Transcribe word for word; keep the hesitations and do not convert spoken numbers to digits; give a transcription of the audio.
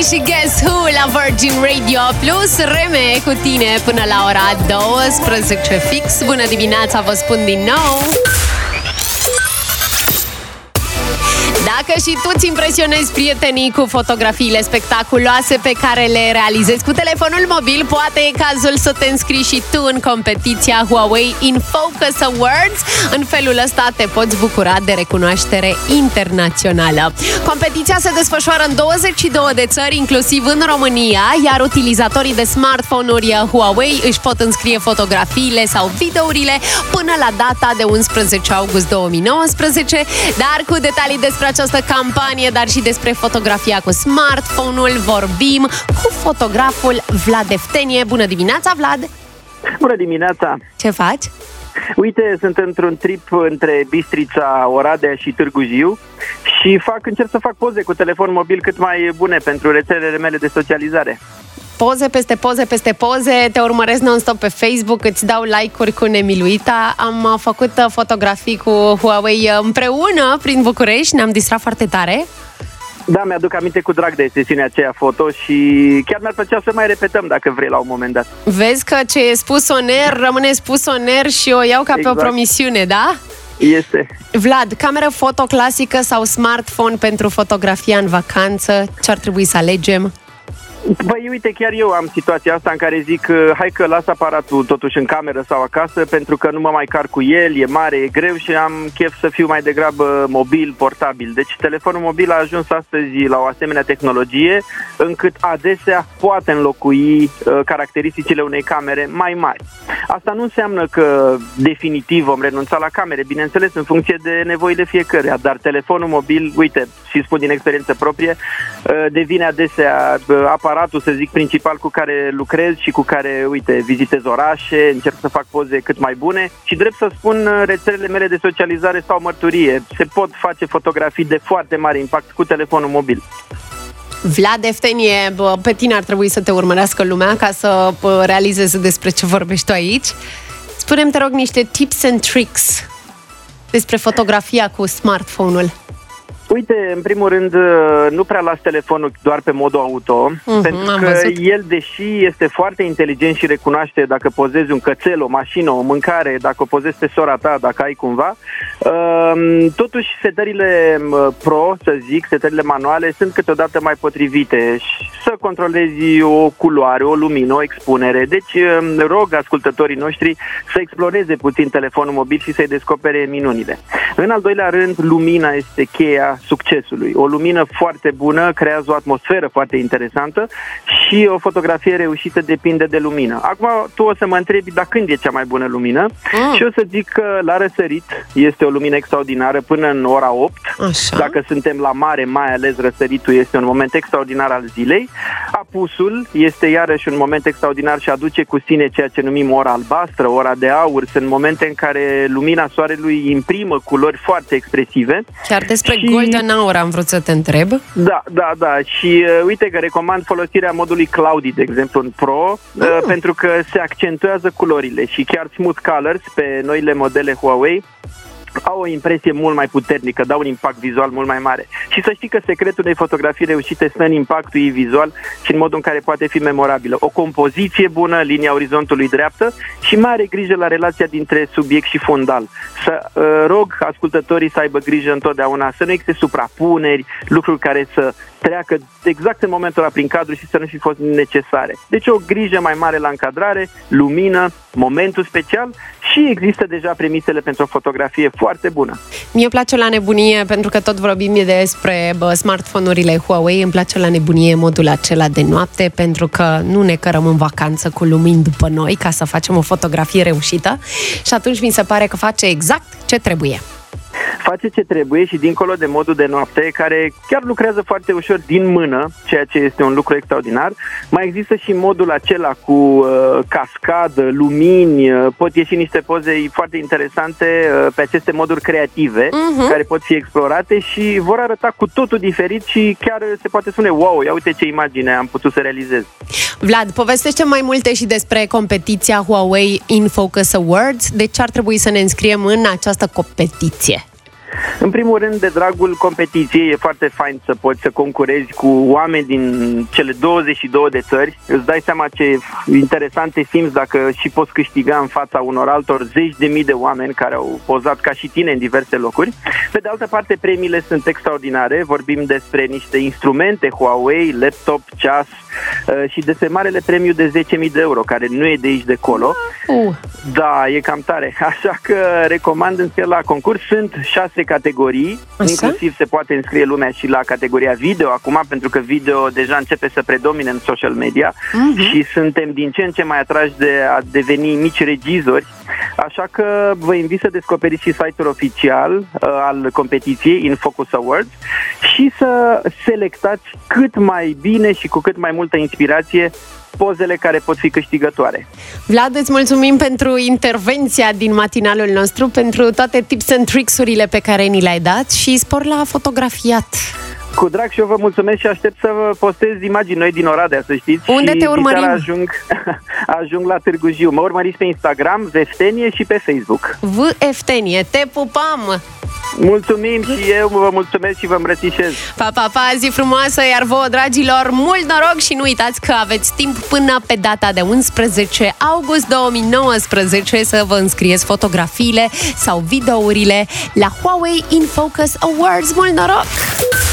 și Guess Who la Virgin Radio Plus. Reme cu tine până la ora douăsprezece fix. Bună dimineața, vă spun din nou. Dacă și tu îți impresionezi prietenii cu fotografiile spectaculoase pe care le realizezi cu telefonul mobil, poate e cazul să te înscrii și tu în competiția Huawei In Focus Awards. În felul ăsta te poți bucura de recunoaștere internațională. Competiția se desfășoară în douăzeci și două de țări, inclusiv în România, iar utilizatorii de smartphone-uri Huawei își pot înscrie fotografiile sau videourile până la data de unsprezece august două mii nouăsprezece, dar cu detalii despre această campanie, dar și despre fotografia cu smartphone-ul, vorbim cu fotograful Vlad Eftenie. Bună dimineața, Vlad! Bună dimineața! Ce faci? Uite, sunt într-un trip între Bistrița, Oradea și Târgu Jiu și fac, încerc să fac poze cu telefon mobil cât mai bune pentru rețelele mele de socializare. Poze peste poze peste poze, te urmăresc non-stop pe Facebook, îți dau like-uri cu nemiluita. Am făcut fotografii cu Huawei împreună prin București, ne-am distrat foarte tare. Da, mi-aduc aminte cu drag de sesiunea aceea foto și chiar mi-ar plăcea să mai repetăm dacă vrei la un moment dat. Vezi că ce e spus on air rămâne spus on air și o iau ca exact pe o promisiune, da? Este. Vlad, cameră foto clasică sau smartphone pentru fotografia în vacanță? Ce ar trebui să alegem? Păi uite, chiar eu am situația asta în care zic hai că las aparatul totuși în cameră sau acasă, pentru că nu mă mai car cu el, e mare, e greu și am chef să fiu mai degrabă mobil, portabil. Deci telefonul mobil a ajuns astăzi la o asemenea tehnologie încât adesea poate înlocui uh, caracteristicile unei camere mai mari. Asta nu înseamnă că definitiv vom renunța la camere, bineînțeles în funcție de nevoile fiecăruia, dar telefonul mobil, uite, și spun din experiență proprie, uh, devine adesea uh, aparatul, să zic, principal cu care lucrez și cu care, uite, vizitez orașe, încerc să fac poze cât mai bune și, drept să spun, rețelele mele de socializare stau mărturie. Se pot face fotografii de foarte mare impact cu telefonul mobil. Vlad Eftenie, pe tine ar trebui să te urmărească lumea ca să realizezi despre ce vorbești tu aici. Spune-mi, te rog, niște tips and tricks despre fotografia cu smartphone-ul. Uite, în primul rând, nu prea las telefonul doar pe modul auto, uh-huh, pentru că el, deși este foarte inteligent și recunoaște dacă pozezi un cățel, o mașină, o mâncare, dacă o pozezi pe sora ta, dacă ai cumva, totuși setările pro, să zic, setările manuale sunt câteodată mai potrivite. Să controlezi o culoare, o lumină, o expunere. Deci rog ascultătorii noștri să exploreze puțin telefonul mobil și să-i descopere minunile. În al doilea rând, lumina este cheia succesului. O lumină foarte bună creează o atmosferă foarte interesantă și o fotografie reușită depinde de lumină. Acum tu o să mă întrebi, dar când e cea mai bună lumină? Mm. Și o să zic că la răsărit este o lumină extraordinară până în ora opt. Așa. Dacă suntem la mare, mai ales răsăritul este un moment extraordinar al zilei. Apusul este iarăși un moment extraordinar și aduce cu sine ceea ce numim ora albastră, ora de aur. Sunt momente în care lumina soarelui imprimă culori foarte expresive. Chiar despre și... golden hour am vrut să te întreb. Da, da, da. Și uh, uite că recomand folosirea modului Cloudy, de exemplu, în Pro, uh, mm. pentru că se accentuează culorile și chiar Smooth Colors pe noile modele Huawei au o impresie mult mai puternică, dau un impact vizual mult mai mare. Și să știi că secretul unei fotografii reușite stă în impactul ei vizual și în modul în care poate fi memorabilă. O compoziție bună, linia orizontului dreaptă și mare grijă la relația dintre subiect și fondal. Să uh, rog ascultătorii să aibă grijă întotdeauna să nu existe suprapuneri, lucruri care să treacă exact în momentul ăla prin cadru și să nu fi fost necesare. Deci o grijă mai mare la încadrare, lumină, momentul special și există deja premisele pentru o fotografie foarte bună. Mie îmi place la nebunie, pentru că tot vorbim despre bă, smartphone-urile Huawei, îmi place la nebunie modul acela de noapte, pentru că nu ne cărăm în vacanță cu lumini după noi ca să facem o fotografie reușită și atunci mi se pare că face exact ce trebuie. Face ce trebuie și dincolo de modul de noapte, care chiar lucrează foarte ușor din mână, ceea ce este un lucru extraordinar, mai există și modul acela cu uh, cascadă, lumini, uh, pot ieși niște poze foarte interesante uh, pe aceste moduri creative, uh-huh. care pot fi explorate și vor arăta cu totul diferit și chiar se poate spune, wow, ia uite ce imagine am putut să realizez. Vlad, povestește mai multe și despre competiția Huawei In Focus Awards. De ce ar trebui să ne înscriem în această competiție? În primul rând, de dragul competiției, e foarte fain să poți să concurezi cu oameni din cele douăzeci și două de țări. Îți dai seama ce interesant te simți dacă și poți câștiga în fața unor altor zeci de mii de oameni care au pozat ca și tine în diverse locuri. Pe de altă parte, premiile sunt extraordinare. Vorbim despre niște instrumente Huawei, laptop, ceas și despre marele premiu de zece mii de euro, care nu e de aici de colo. Uh. Da, e cam tare. Așa că recomand înscrie la concurs. Sunt șase categorii, așa? Inclusiv se poate înscrie lumea și la categoria video acum, pentru că video deja începe să predomine în social media uh-huh. și suntem din ce în ce mai atrași de a deveni mici regizori. Așa că vă invit să descoperiți și site-ul oficial uh, al competiției InFocus Awards și să selectați cât mai bine și cu cât mai multă inspirație pozele care pot fi câștigătoare. Vlad, îți mulțumim pentru intervenția din matinalul nostru, pentru toate tips and tricks-urile pe care ni le-ai dat și spor la fotografiat. Cu drag și eu vă mulțumesc și aștept să vă postez imagini noi din Oradea, să știți. Unde și te urmărim? Ajung, ajung la Târgu Jiu. Mă urmăriți pe Instagram, Veftenie, și pe Facebook. Veftenie. Te pupăm! Mulțumim și eu vă mulțumesc și vă îmbrățișez. Pa, pa, pa, zi frumoasă, iar vouă, dragilor, mult noroc și nu uitați că aveți timp până pe data de unsprezece august două mii nouăsprezece să vă înscrieți fotografiile sau videourile la Huawei InFocus Awards. Mult noroc!